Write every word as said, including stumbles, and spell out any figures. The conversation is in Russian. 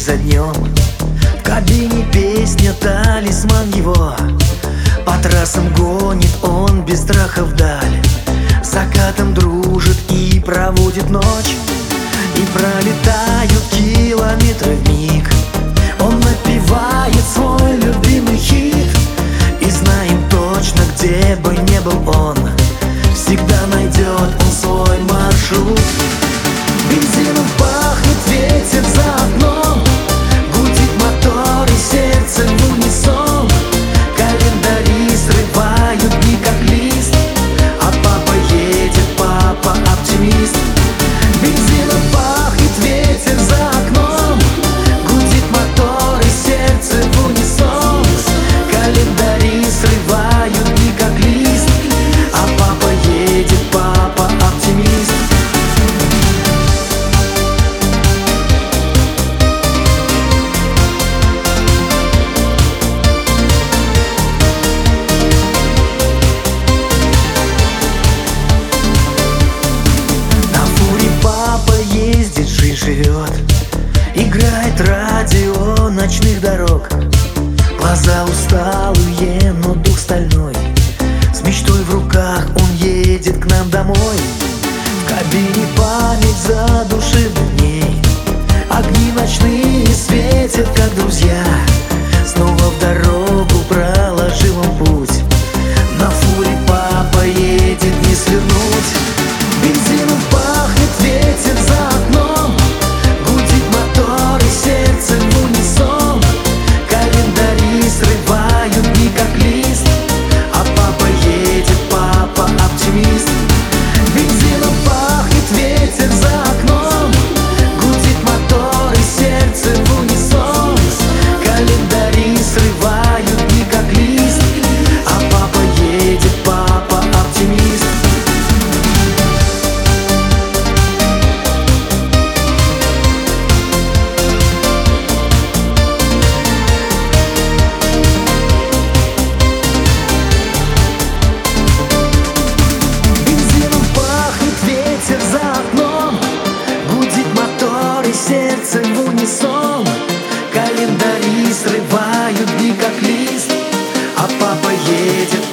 за днем. В кабине песня, талисман его. По трассам гонит он без страха вдаль. С закатом дружит и проводит ночь. И пролетают километры вмиг. Он напевает свой любимый хит. И знаем точно, где бы не был он, всегда найдет он свой маршрут. Бензином пахнет ветер за окном, гудит мотор и сердце в унисон. Календари срывают дни как лист, а папа едет, папа оптимист. Бензином пахнет ветер за окном, гудит мотор и сердце в унисон. Календари срывают дни как лист, а папа едет, папа оптимист. Живет, играет радио ночных дорог. Глаза усталые, но дух стальной. С мечтой в руках он едет к нам домой. В кабине память задушевных дней. Огни ночные светят, как друзья. Снова в дорогу проложил он путь. На фуре папа едет, не свернуть. Бензином пахнет ветер за окном, гудит мотор и сердце в унисон. Календари срывают дни как лист, а папа едет, папа оптимист. Бензином пахнет ветер за окном, гудит мотор и сердце в унисон. Календари срывают дни как лист, а папа едет, папа оптимист. Сердце в унисон, календари срывают дни как лист, а папа едет,